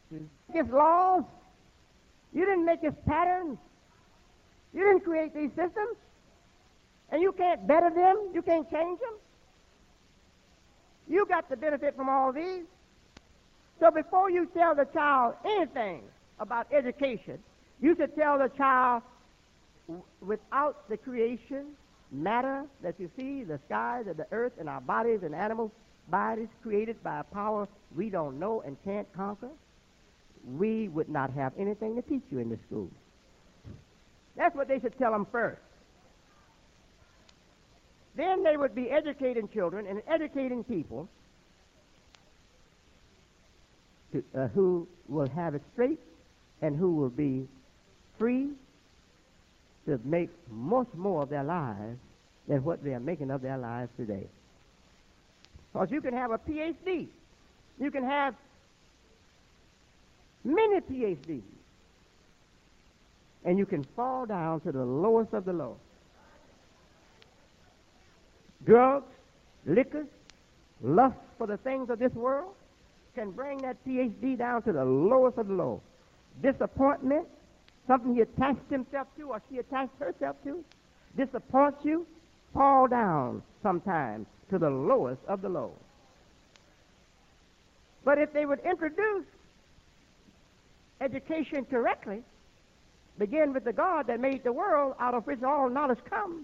His laws. You didn't make his patterns. You didn't create these systems. And you can't better them. You can't change them. You got to benefit from all these. So before you tell the child anything about education, you should tell the child without the creation, matter that you see, the skies and the earth and our bodies and animals' bodies created by a power we don't know and can't conquer, we would not have anything to teach you in the school. That's what they should tell them first. Then they would be educating children and educating people who will have it straight and who will be free to make much more of their lives than what they are making of their lives today. Because you can have a PhD. You can have many PhDs. And you can fall down to the lowest of the low. Drugs, liquor, lust for the things of this world can bring that PhD down to the lowest of the low. Disappointment, something he attached himself to or she attached herself to, disappoints you, fall down sometimes to the lowest of the low. But if they would introduce education correctly, begin with the God that made the world, out of which all knowledge comes.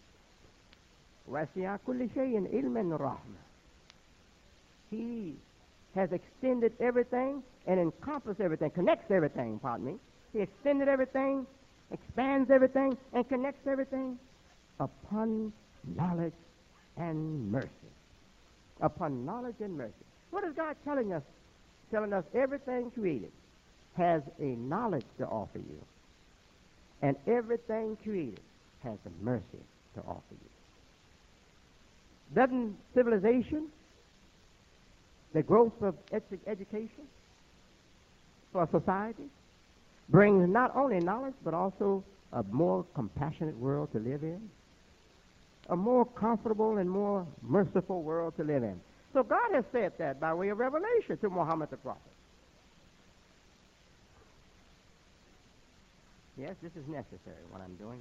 He has extended everything and encompassed everything, connects everything, pardon me. He extended everything, expands everything, and connects everything upon knowledge and mercy. Upon knowledge and mercy. What is God telling us? Telling us everything created has a knowledge to offer you. And everything created has a mercy to offer you. Doesn't civilization, the growth of education for a society, brings not only knowledge but also a more compassionate world to live in, a more comfortable and more merciful world to live in. So God has said that by way of revelation to Muhammad the Prophet. Yes, this is necessary, what I'm doing.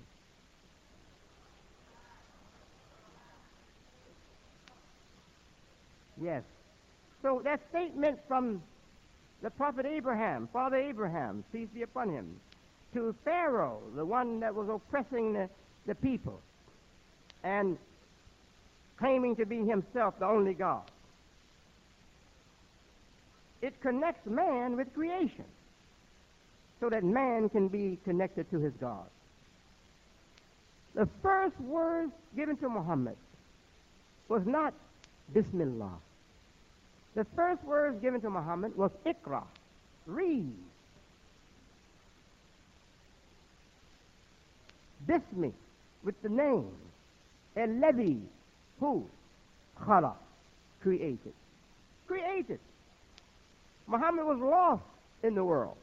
Yes. So that statement from the prophet Abraham, Father Abraham, peace be upon him, to Pharaoh, the one that was oppressing the people and claiming to be himself the only God. It connects man with creation so that man can be connected to his God. The first words given to Muhammad was not Bismillah. The first words given to Muhammad was Iqra, read. Bismi, with the name. Alladhi, who? Khalaq, created. Created. Muhammad was lost in the world.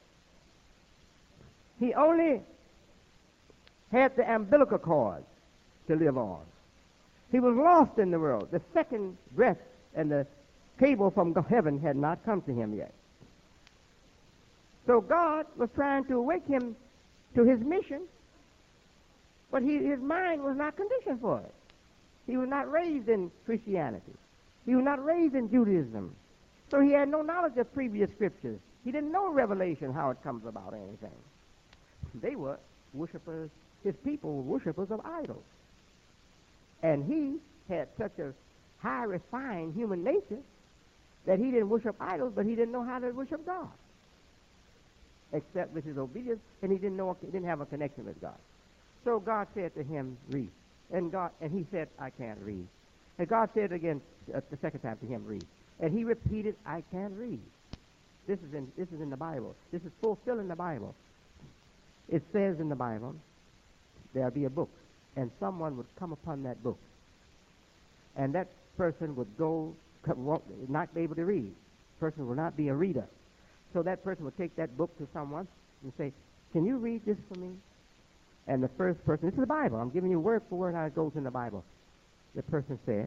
He only had the umbilical cord to live on. He was lost in the world. The second breath and the cable from heaven had not come to him yet. So God was trying to awake him to his mission, but his mind was not conditioned for it. He was not raised in Christianity. He was not raised in Judaism. So he had no knowledge of previous scriptures. He didn't know Revelation, how it comes about or anything. They were worshipers. His people were worshipers of idols. And he had such a high, refined human nature that he didn't worship idols, but he didn't know how to worship God, except with his obedience, and he didn't have a connection with God. So God said to him, read. And he said, I can't read. And God said again the second time to him, read. And he repeated, I can't read. This is in the Bible. This is fulfilling the Bible. It says in the Bible, there'll be a book, and someone would come upon that book, and that person would not be able to read. The person will not be a reader. So that person would take that book to someone and say, can you read this for me? And the first person, this is the Bible. I'm giving you word for word how it goes in the Bible. The person said,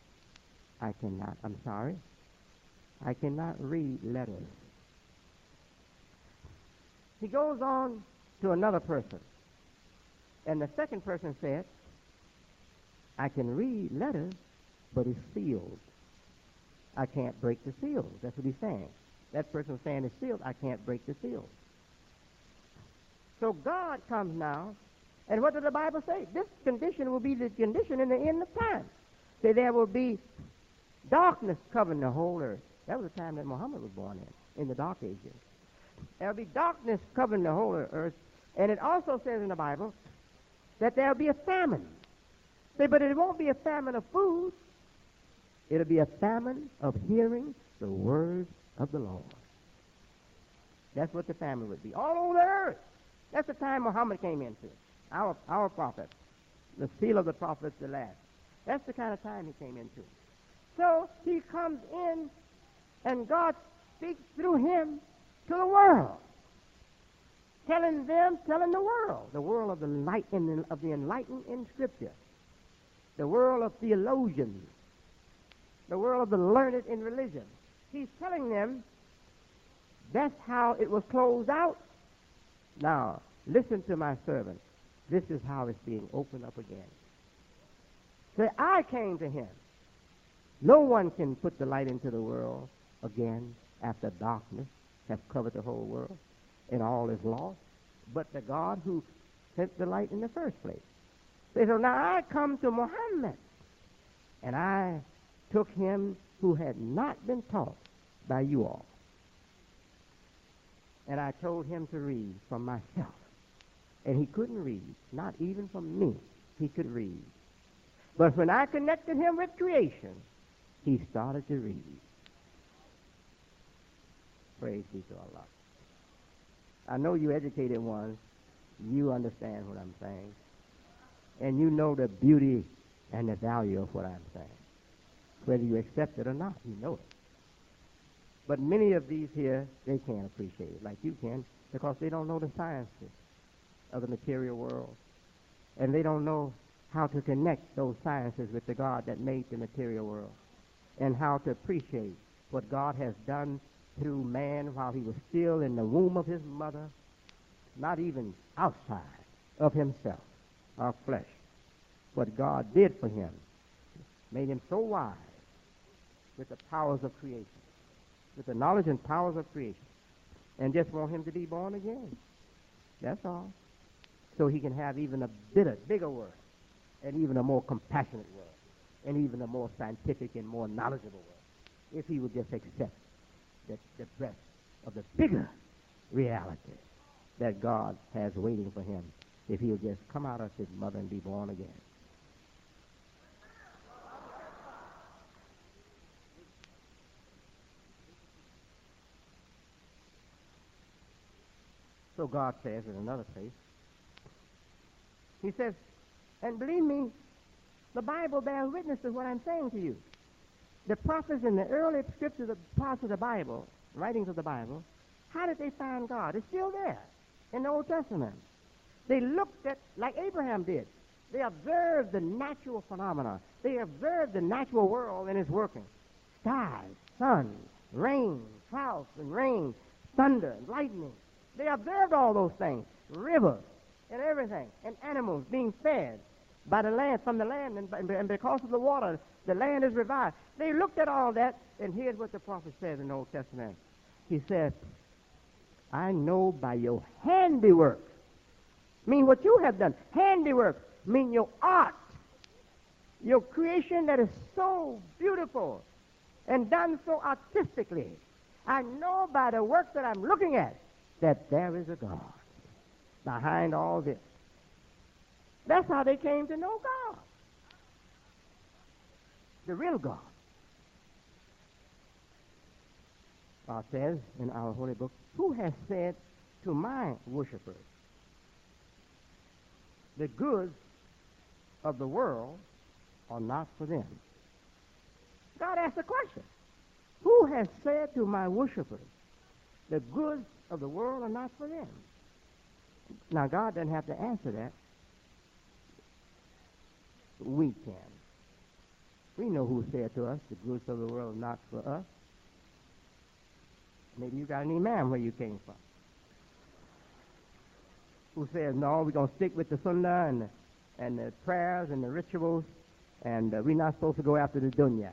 I cannot. I'm sorry. I cannot read letters. He goes on to another person. And the second person said, I can read letters, but it's sealed. I can't break the seal. That's what he's saying. That person was saying it's sealed. I can't break the seal. So God comes now, and what does the Bible say? This condition will be the condition in the end of time. Say there will be darkness covering the whole earth. That was the time that Muhammad was born in the Dark Ages. There will be darkness covering the whole earth, and it also says in the Bible that there will be a famine. Say, but it won't be a famine of food. It'll be a famine of hearing the words of the Lord. That's what the famine would be. All over the earth. That's the time Muhammad came into. Our prophet. The seal of the prophets, the last. That's the kind of time he came into. So he comes in, and God speaks through him to the world. Telling the world of the light of the enlightened in Scripture. The world of theologians. The world of the learned in religion. He's telling them that's how it was closed out. Now, listen to my servant. This is how it's being opened up again. Say, I came to him. No one can put the light into the world again after darkness has covered the whole world and all is lost, but the God who sent the light in the first place. Say, so now I come to Muhammad, and I took him who had not been taught by you all. And I told him to read from myself. And he couldn't read, not even from me. He could read. But when I connected him with creation, he started to read. Praise be to Allah. I know you educated ones. You understand what I'm saying. And you know the beauty and the value of what I'm saying. Whether you accept it or not, you know it. But many of these here, they can't appreciate it like you can because they don't know the sciences of the material world. And they don't know how to connect those sciences with the God that made the material world and how to appreciate what God has done through man while he was still in the womb of his mother, not even outside of himself, our flesh. What God did for him made him so wise with the powers of creation, with the knowledge and powers of creation, and just want him to be born again. That's all. So he can have even a bigger world, and even a more compassionate world, and even a more scientific and more knowledgeable world, if he would just accept the breadth of the bigger reality that God has waiting for him, if he would just come out of his mother and be born again. So God says in another place, he says, and believe me, the Bible bears witness to what I'm saying to you. The prophets in the early scriptures, the parts of the Bible, writings of the Bible, how did they find God? It's still there in the Old Testament. They looked at, like Abraham did, they observed the natural phenomena. They observed the natural world and its working. Skies, sun, rain, clouds and rain, thunder, and lightning. They observed all those things, rivers and everything, and animals being fed by the land, from the land, and because of the water, the land is revived. They looked at all that, and here's what the prophet says in the Old Testament. He said, I know by your handiwork, mean what you have done. Handiwork, mean your art, your creation that is so beautiful and done so artistically. I know by the work that I'm looking at that there is a God behind all this. That's how they came to know God. The real God. God says in our holy book, who has said to my worshipers, the goods of the world are not for them? God asked the question, who has said to my worshipers, the goods of the world are not for them? Now, God doesn't have to answer that. We can. We know who said to us, the goods of the world are not for us. Maybe you got an imam where you came from. who says, no, we're going to stick with the sunnah and the prayers and the rituals, and we're not supposed to go after the dunya.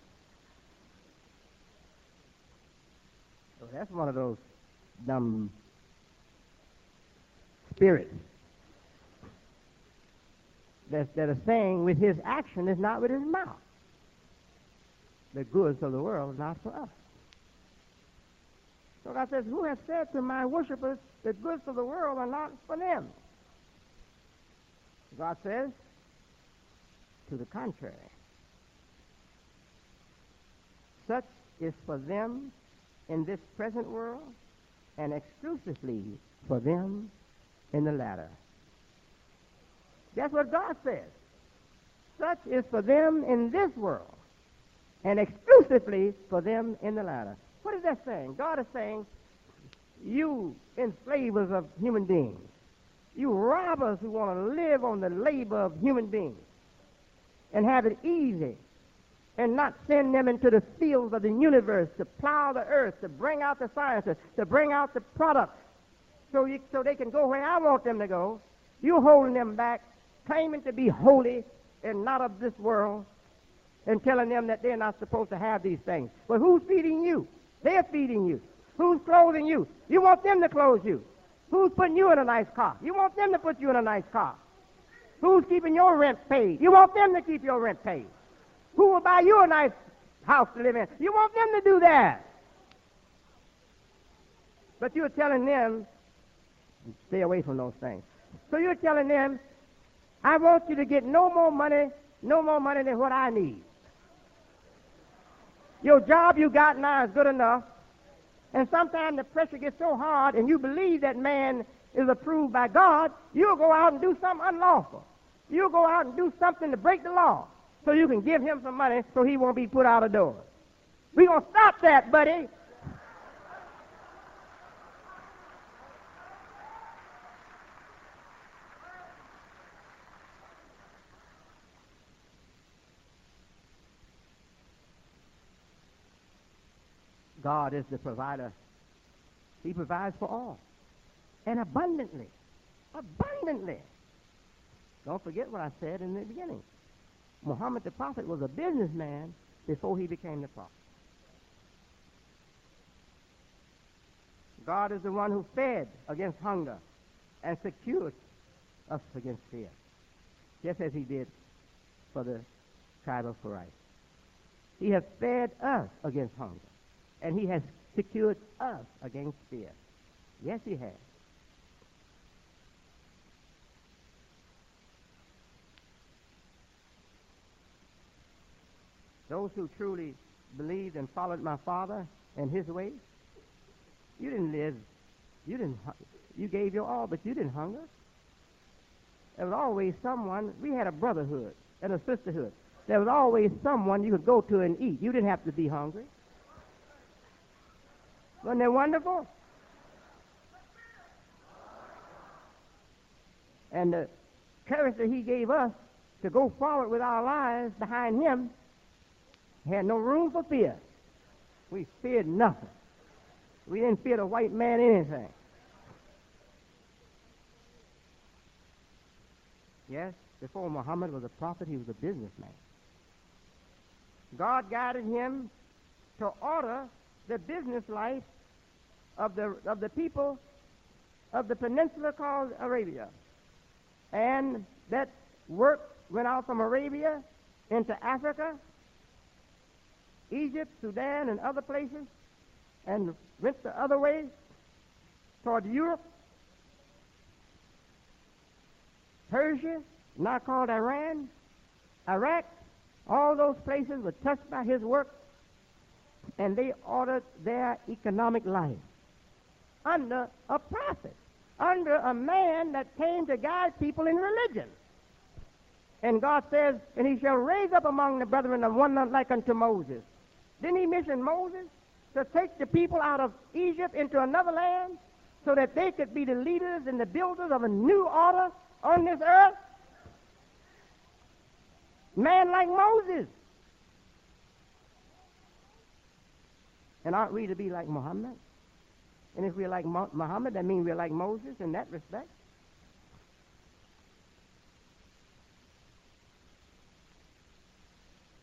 So that's one of those dumb spirits that are saying with his action is not with his mouth. The goods of the world is not for us. So God says, who has said to my worshipers, the goods of the world are not for them? God says, to the contrary. Such is for them in this present world, and exclusively for them in the latter. That's what God says. Such is for them in this world, and exclusively for them in the latter. What is that saying? God is saying, you enslavers of human beings, you robbers who want to live on the labor of human beings and have it easy and not send them into the fields of the universe to plow the earth, to bring out the sciences, to bring out the products so they can go where I want them to go. You're holding them back, claiming to be holy and not of this world, and telling them that they're not supposed to have these things. But who's feeding you? They're feeding you. Who's clothing you? You want them to clothe you. Who's putting you in a nice car? You want them to put you in a nice car. Who's keeping your rent paid? You want them to keep your rent paid. Who will buy you a nice house to live in? You want them to do that. But you're telling them, stay away from those things. So you're telling them, I want you to get no more money than what I need. Your job you got now is good enough. And sometimes the pressure gets so hard and you believe that man is approved by God, you'll go out and do something unlawful. You'll go out and do something to break the law so you can give him some money so he won't be put out of doors. We're going to stop that, buddy. God is the provider. He provides for all. And abundantly. Abundantly. Don't forget what I said in the beginning. Muhammad the prophet was a businessman before he became the prophet. God is the one who fed against hunger and secured us against fear, just as he did for the tribe of Quraysh. He has fed us against hunger, and he has secured us against fear. Yes, he has. Those who truly believed and followed my Father and his ways, you didn't live, you gave your all, but you didn't hunger. There was always someone. We had a brotherhood and a sisterhood. There was always someone you could go to and eat. You didn't have to be hungry. Wasn't that wonderful? And the courage that he gave us to go forward with our lives behind him had no room for fear. We feared nothing. We didn't fear the white man anything. Yes, before Muhammad was a prophet, he was a businessman. God guided him to order the business life of the people of the peninsula called Arabia. And that work went out from Arabia into Africa, Egypt, Sudan, and other places, and went the other way toward Europe, Persia, now called Iran, Iraq. All those places were touched by his work, and they ordered their economic life under a prophet, under a man that came to guide people in religion. And God says, and he shall raise up among the brethren of one not like unto Moses. Didn't he mention Moses to take the people out of Egypt into another land so that they could be the leaders and the builders of a new order on this earth? Man like Moses. And aren't we to be like Muhammad? And if we're like Muhammad, that means we're like Moses in that respect.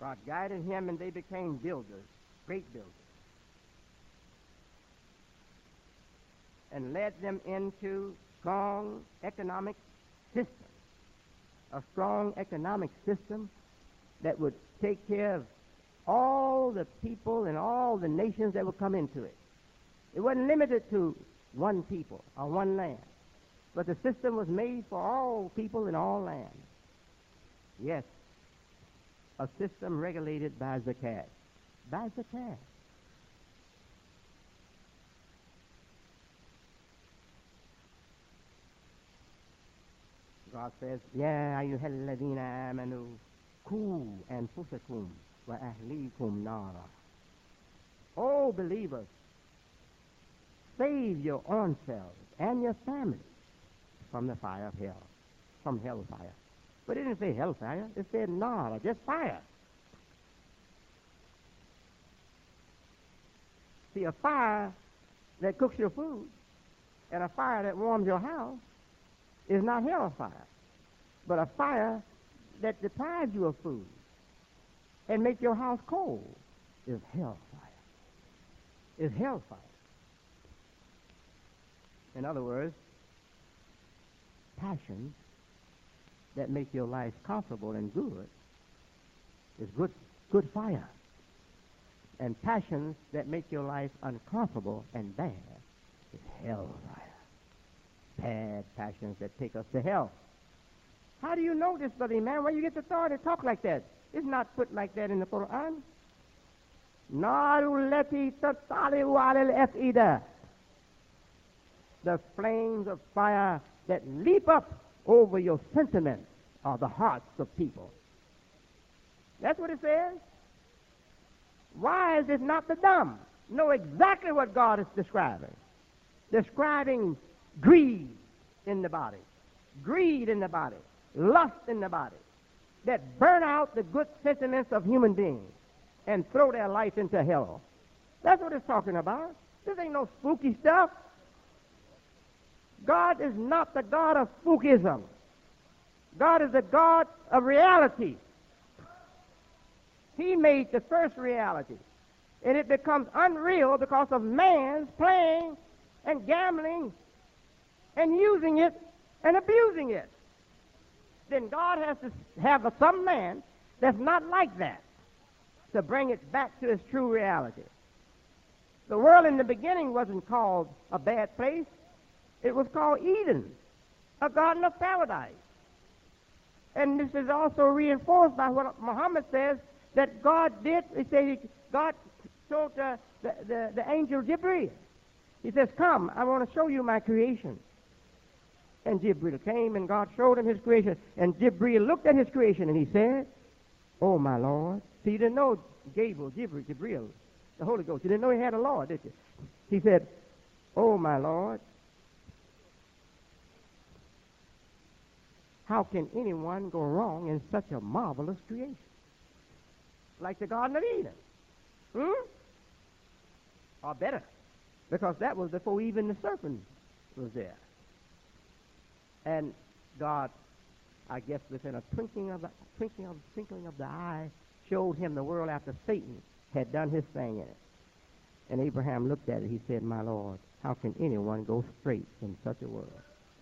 God guided him, and they became builders, great builders, and led them into strong economic system, a strong economic system that would take care of all the people and all the nations that would come into it. It wasn't limited to one people or one land, but the system was made for all people in all lands. Yes, a system regulated by zakat. By zakat. God says, يا أيها الذين آمنوا قوا أنفسكم وأهليكم نارا. Oh believers, save your own selves and your family from the fire of hell, from hellfire. But it didn't say hellfire, it said nara, just fire. See, a fire that cooks your food and a fire that warms your house is not hellfire. But a fire that deprives you of food and makes your house cold is hellfire. Is hellfire. In other words, passions that make your life comfortable and good is good fire. And passions that make your life uncomfortable and bad is hellfire. Bad passions that take us to hell. How do you know this, Brother Imam? Where you get the authority to talk like that? It's not put like that in the Quran. Naru lati tattali'u 'ala al-af'ida. The flames of fire that leap up over your sentiments or the hearts of people. That's what it says. Why is it not the dumb? Know exactly what God is describing. Describing greed in the body. Greed in the body. Lust in the body. That burn out the good sentiments of human beings and throw their life into hell. That's what it's talking about. This ain't no spooky stuff. God is not the God of spookism. God is the God of reality. He made the first reality. And it becomes unreal because of man's playing and gambling and using it and abusing it. Then God has to have some man that's not like that to bring it back to its true reality. The world in the beginning wasn't called a bad place. It was called Eden, a garden of paradise. And this is also reinforced by what Muhammad says that God did. He said God told the angel Jibreel. He says, come, I want to show you my creation. And Jibreel came and God showed him his creation. And Jibreel looked at his creation and he said, oh, my Lord. See, you didn't know Jibreel, the Holy Ghost. You didn't know he had a Lord, did you? He said, oh, my Lord, how can anyone go wrong in such a marvelous creation? Like the Garden of Eden. Or better. Because that was before even the serpent was there. And God, I guess within a twinkling of the eye, showed him the world after Satan had done his thing in it. And Abraham looked at it. He said, my Lord, how can anyone go straight in such a world?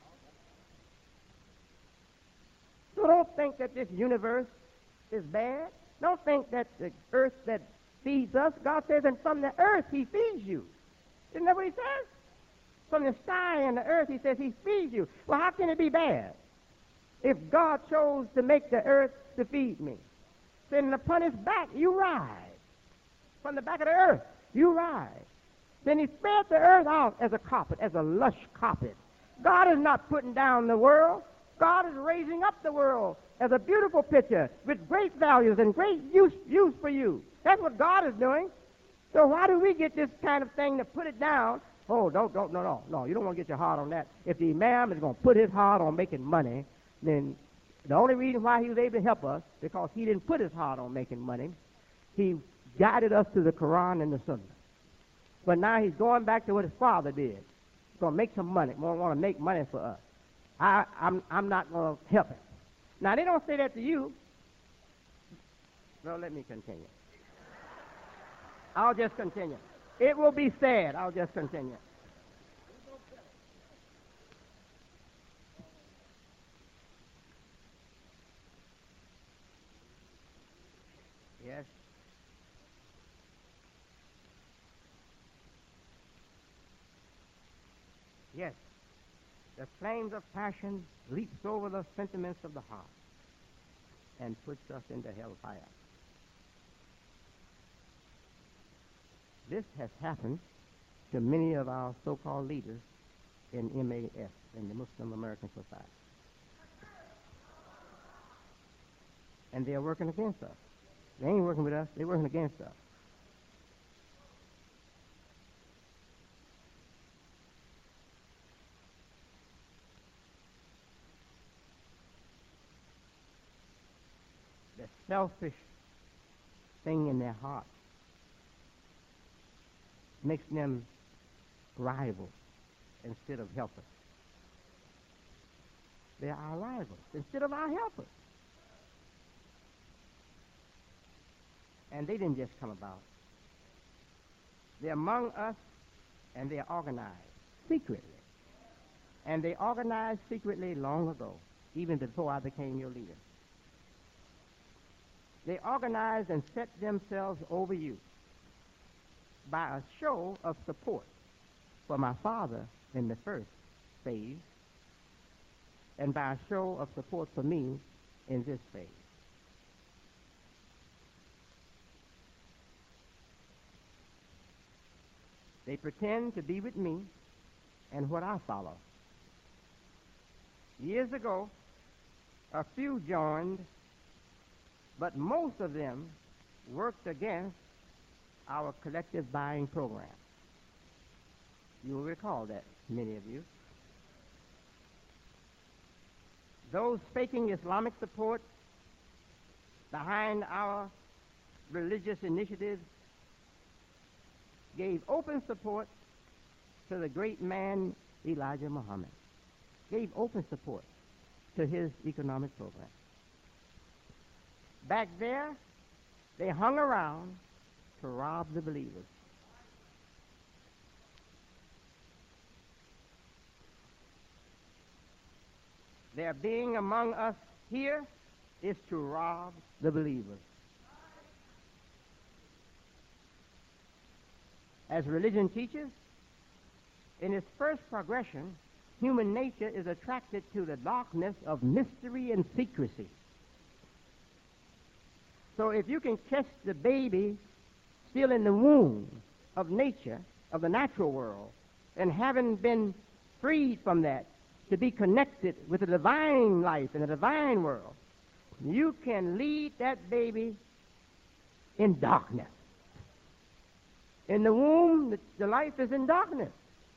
So don't think that this universe is bad. Don't think that the earth that feeds us, God says, and from the earth he feeds you. Isn't that what he says? From the sky and the earth, he says he feeds you. Well, how can it be bad? If God chose to make the earth to feed me, then upon his back you ride. From the back of the earth, you ride. Then he spread the earth out as a carpet, as a lush carpet. God is not putting down the world. God is raising up the world as a beautiful picture with great values and great use for you. That's what God is doing. So why do we get this kind of thing to put it down? Oh, no, you don't want to get your heart on that. If the imam is going to put his heart on making money, then the only reason why he was able to help us, because he didn't put his heart on making money, he guided us to the Quran and the Sunnah. But now he's going back to what his father did. He's going to make some money, want to make money for us. I'm not going to help him. Now, they don't say that to you. Well, let me continue. I'll just continue. It will be sad. I'll just continue. Yes. Yes. The flames of passion leaps over the sentiments of the heart and puts us into hellfire. This has happened to many of our so-called leaders in MAS, in the Muslim American Society. And they are working against us. They ain't working with us, they're working against us. The selfish thing in their heart makes them rivals instead of helpers. They are our rivals instead of our helpers. And they didn't just come about. They're among us, and they're organized secretly. And they organized secretly long ago, even before I became your leader. They organized and set themselves over you by a show of support for my father in the first phase, and by a show of support for me in this phase. They pretend to be with me and what I follow. Years ago, a few joined, but most of them worked against our collective buying program. You will recall that, many of you. Those faking Islamic support behind our religious initiatives gave open support to the great man Elijah Muhammad, gave open support to his economic program. Back there, they hung around to rob the believers. Their being among us here is to rob the believers. As religion teaches, in its first progression, human nature is attracted to the darkness of mystery and secrecy. So if you can catch the baby still in the womb of nature, of the natural world, and having been freed from that to be connected with the divine life and the divine world, you can lead that baby in darkness. In the womb, the life is in darkness.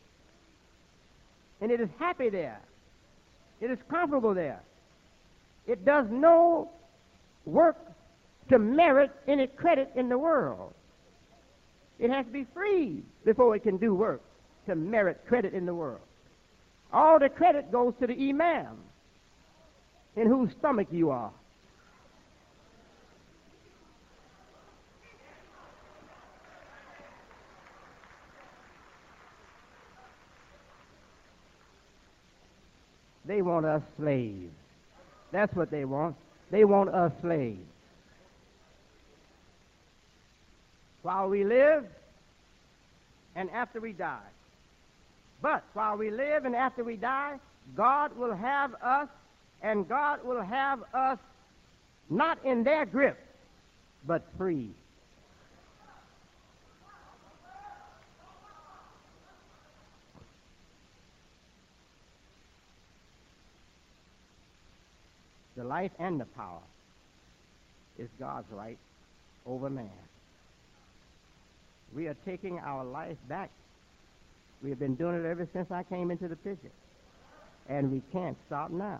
And it is happy there. It is comfortable there. It does no work to merit any credit in the world. It has to be freed before it can do work to merit credit in the world. All the credit goes to the imam in whose stomach you are. They want us slaves. That's what they want. They want us slaves. While we live and after we die. But while we live and after we die, God will have us, and God will have us not in their grip, but free. The life and the power is God's right over man. We are taking our life back. We have been doing it ever since I came into the picture. And we can't stop now.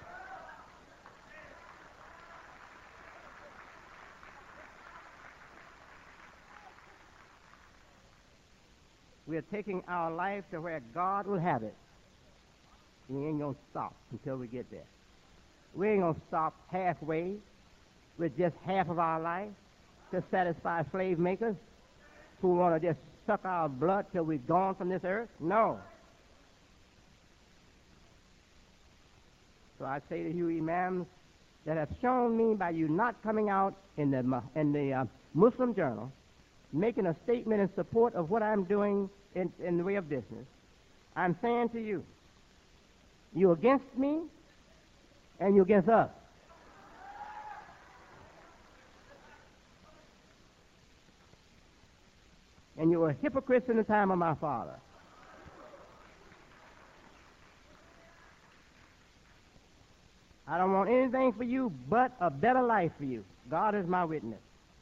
We are taking our life to where God will have it. We ain't going to stop until we get there. We ain't going to stop halfway. with just half of our life to satisfy slave makers who want to just suck our blood till we're gone from this earth? No. So I say to you, imams, that have shown me by you not coming out in the Muslim Journal, making a statement in support of what I'm doing in the way of business, I'm saying to you, you're against me and you're against us. And you were hypocrites in the time of my father. I don't want anything for you but a better life for you. God is my witness.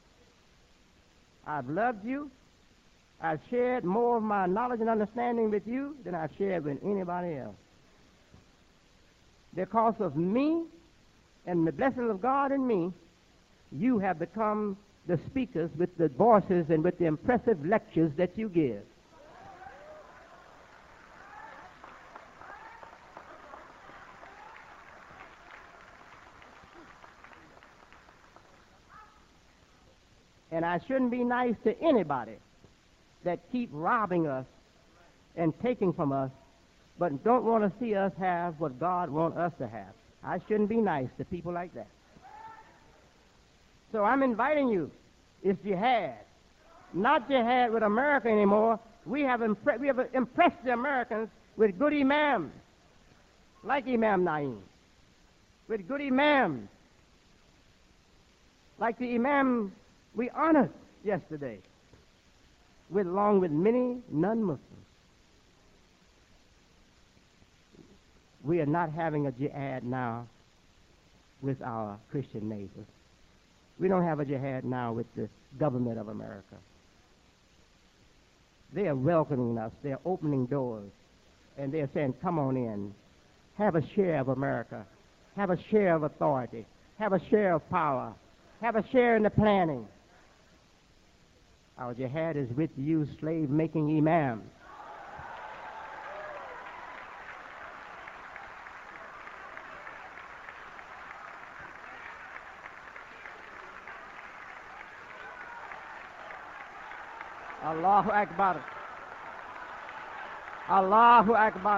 I've loved you. I've shared more of my knowledge and understanding with you than I've shared with anybody else. Because of me and the blessings of God in me, you have become the speakers with the voices and with the impressive lectures that you give. And I shouldn't be nice to anybody that keep robbing us and taking from us, but don't want to see us have what God wants us to have. I shouldn't be nice to people like that. So I'm inviting you. It's jihad. Not jihad with America anymore. We have impressed the Americans with good imams, like Imam Naim, with good imams, like the imam we honored yesterday, along with many non-Muslims. We are not having a jihad now with our Christian neighbors. We don't have a jihad now with the government of America. They are welcoming us. They are opening doors. And they are saying, come on in. Have a share of America. Have a share of authority. Have a share of power. Have a share in the planning. Our jihad is with you slave-making imams. Allahu Akbar. Allahu Akbar.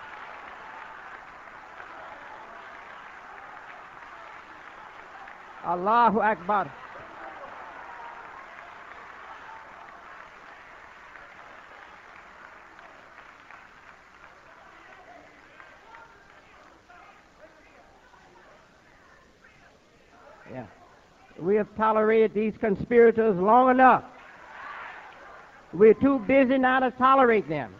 Allahu Akbar. Yeah. We have tolerated these conspirators long enough. We're too busy now to tolerate them.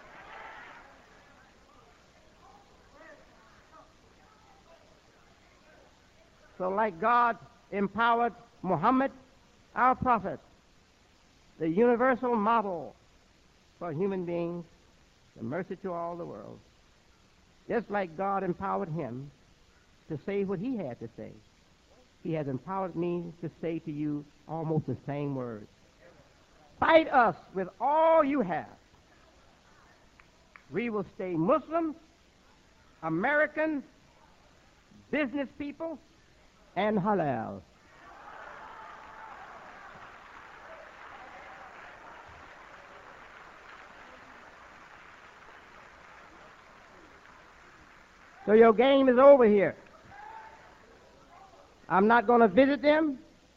So like God empowered Muhammad, our prophet, the universal model for human beings, the mercy to all the world, just like God empowered him to say what he had to say, he has empowered me to say to you almost the same words. Fight us with all you have. We will stay Muslims, Americans, business people, and halal. So your game is over here. I'm not going to visit them.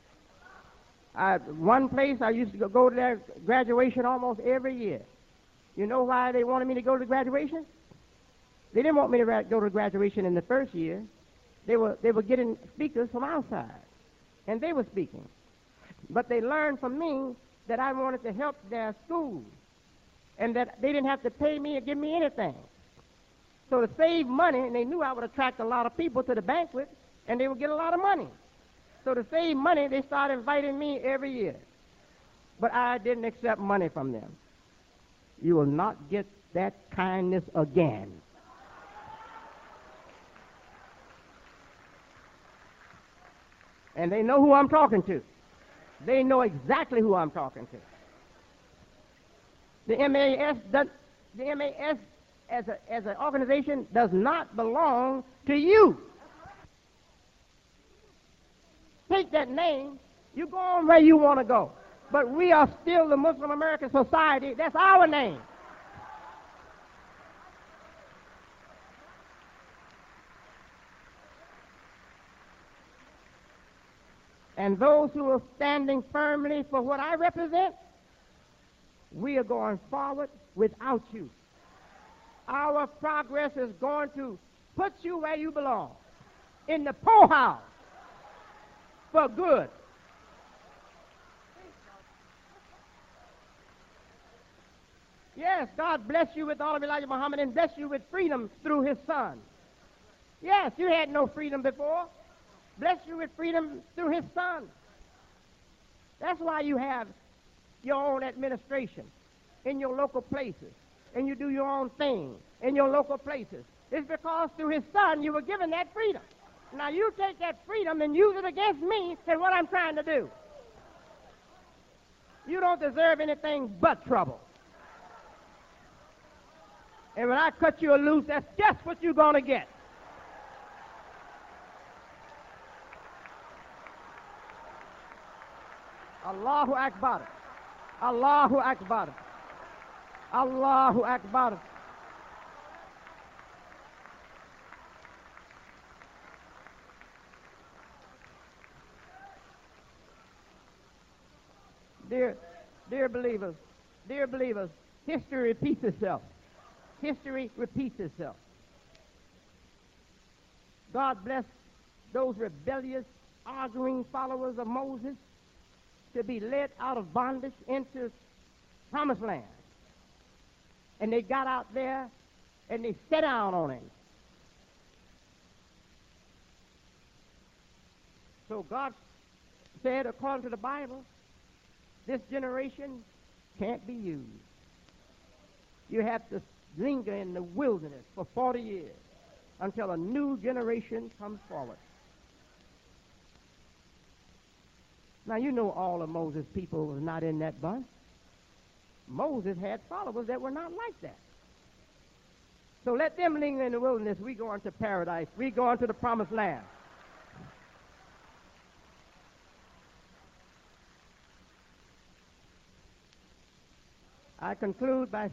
One place I used to go to their graduation almost every year. You know why they wanted me to go to the graduation? They didn't want me to go to graduation in the first year. They were getting speakers from outside, and they were speaking. But they learned from me that I wanted to help their school, and that they didn't have to pay me or give me anything. So to save money, and they knew I would attract a lot of people to the banquet, and they would get a lot of money. So to save money, they started inviting me every year. But I didn't accept money from them. You will not get that kindness again. And they know who I'm talking to. They know exactly who I'm talking to. The MAS as an organization does not belong to you. take that name. You go on where you want to go. But we are still the Muslim American Society. That's our name. And those who are standing firmly for what I represent, we are going forward without you. Our progress is going to put you where you belong, in the poorhouse, for good. Yes, God bless you with all of Elijah Muhammad and bless you with freedom through his son. Yes, you had no freedom before. Bless you with freedom through his son. That's why you have your own administration in your local places, and you do your own thing in your local places. It's because through his son you were given that freedom. Now you take that freedom and use it against me and what I'm trying to do. You don't deserve anything but trouble. And when I cut you loose, that's just what you're going to get. Allahu Akbar. Allahu Akbar. Allahu Akbar. Dear believers, history repeats itself. History repeats itself. God bless those rebellious, arguing followers of Moses to be led out of bondage into promised land. And they got out there and they sat down on him. So God said, according to the Bible, this generation can't be used. You have to linger in the wilderness for 40 years until a new generation comes forward. Now, you know all of Moses' people was not in that bunch. Moses had followers that were not like that. So let them linger in the wilderness. We go into paradise. We go into the promised land. I conclude this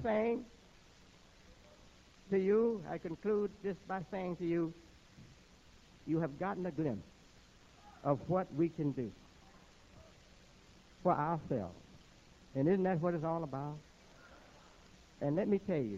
by saying to you, you have gotten a glimpse of what we can do for ourselves. And isn't that what it's all about? And let me tell you,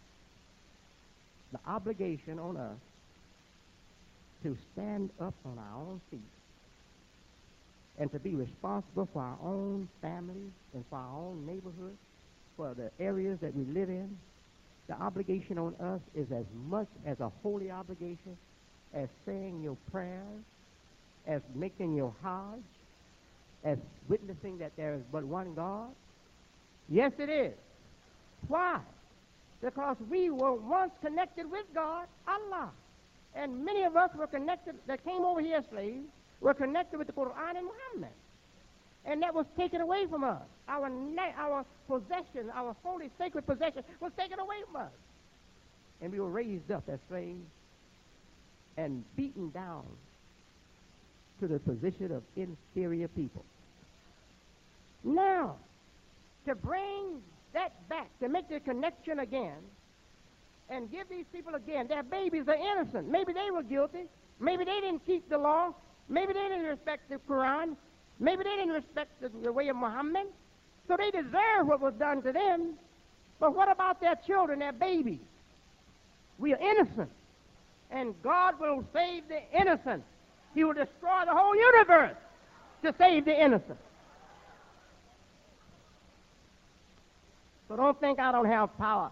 the obligation on us to stand up on our own feet and to be responsible for our own families and for our own neighborhoods, for the areas that we live in, the obligation on us is as much as a holy obligation as saying your prayers, as making your Hajj, as witnessing that there is but one God. Yes, it is. Why? Because we were once connected with God, Allah. And many of us were connected, that came over here as slaves, were connected with the Quran and Muhammad. And that was taken away from us. Our possession, our holy, sacred possession was taken away from us. And we were raised up as slaves and beaten down to the position of inferior people. Now, to bring that back, to make the connection again, and give these people again, their babies are innocent. Maybe they were guilty. Maybe they didn't keep the law. Maybe they didn't respect the Quran. Maybe they didn't respect the way of Muhammad. So they deserve what was done to them. But what about their children, their babies? We are innocent. And God will save the innocent. He will destroy the whole universe to save the innocent. So don't think I don't have power.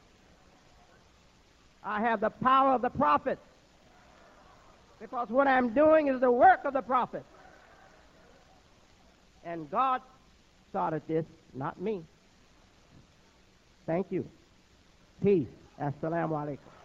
I have the power of the prophet. Because what I'm doing is the work of the prophet. And God started this, not me. Thank you. Peace. Assalamu alaikum.